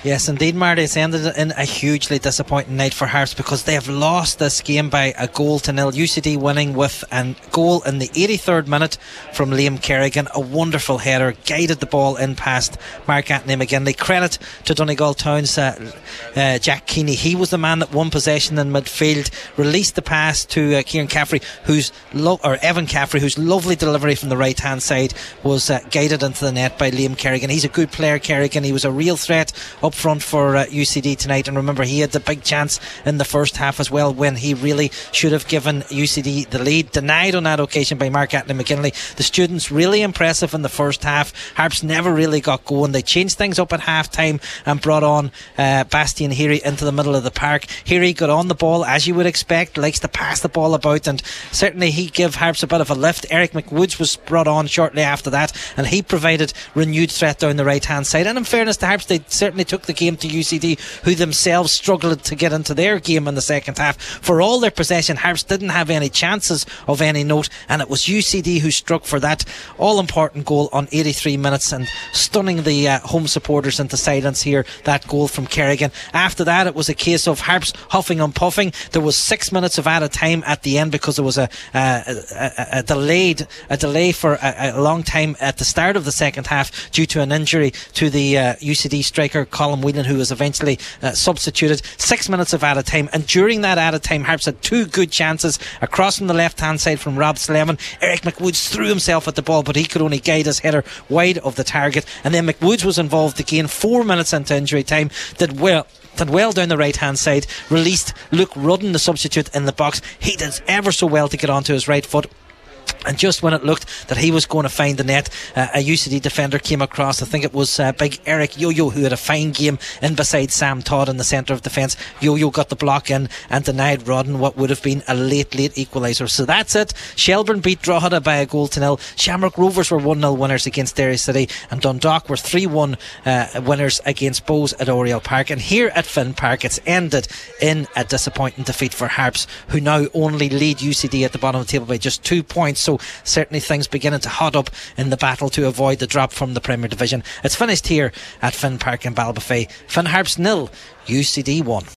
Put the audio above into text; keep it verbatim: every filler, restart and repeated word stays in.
Yes, indeed, Marty. It's ended in a hugely disappointing night for Harps because they have lost this game by a goal to nil. U C D winning with a goal in the eighty-third minute from Liam Kerrigan. A wonderful header, guided the ball in past Mark Anthony McGinley. Credit to Donegal Town's uh, uh, Jack Keeney. He was the man that won possession in midfield, released the pass to uh, Kieran Caffrey, who's lo- or Evan Caffrey, whose lovely delivery from the right hand side was uh, guided into the net by Liam Kerrigan. He's a good player, Kerrigan. He was a real threat up front for uh, U C D tonight, and remember, he had the big chance in the first half as well when he really should have given U C D the lead, denied on that occasion by Mark Anthony McGinley. The students really impressive in the first half. Harps never really got going. They changed things up at half time and brought on uh, Bastian Heary into the middle of the park. Heary got on the ball as you would expect, likes to pass the ball about, and certainly he gave Harps a bit of a lift. Eric McWoods was brought on shortly after that, and he provided renewed threat down the right hand side. And in fairness to Harps, they certainly took the game to U C D, who themselves struggled to get into their game in the second half. For all their possession, Harps didn't have any chances of any note, and it was U C D who struck for that all-important goal on eighty-three minutes and stunning the uh, home supporters into silence here, that goal from Kerrigan. After that, it was a case of Harps huffing and puffing. There was six minutes of added time at the end because there was a, a, a, a delayed a delay for a, a long time at the start of the second half due to an injury to the uh, U C D striker Colin Whelan, who was eventually uh, substituted. Six minutes of added time, and during that added time, Harps had two good chances across from the left hand side from Rob Slevin. Eric McWoods threw himself at the ball, but he could only guide his header wide of the target, and then McWoods was involved again four minutes into injury time. Did well did well down the right hand side, released Luke Rudden, the substitute, in the box. He did ever so well to get onto his right foot, and just when it looked that he was going to find the net, uh, a U C D defender came across. I think it was uh, big Eric Yo-Yo, who had a fine game in beside Sam Todd in the centre of defence. Yo-Yo got the block in and denied Rodden what would have been a late late equaliser. So that's it. Shelburne beat Drogheda by a goal to nil. Shamrock Rovers were one nil winners against Derry City, and Dundalk were three one uh, winners against Bows at Oriel Park. And here at Finn Park, it's ended in a disappointing defeat for Harps, who now only lead U C D at the bottom of the table by just two points. So certainly things beginning to hot up in the battle to avoid the drop from the Premier Division. It's finished here at Finn Park in Ballybofey. Finn Harps nil, U C D one.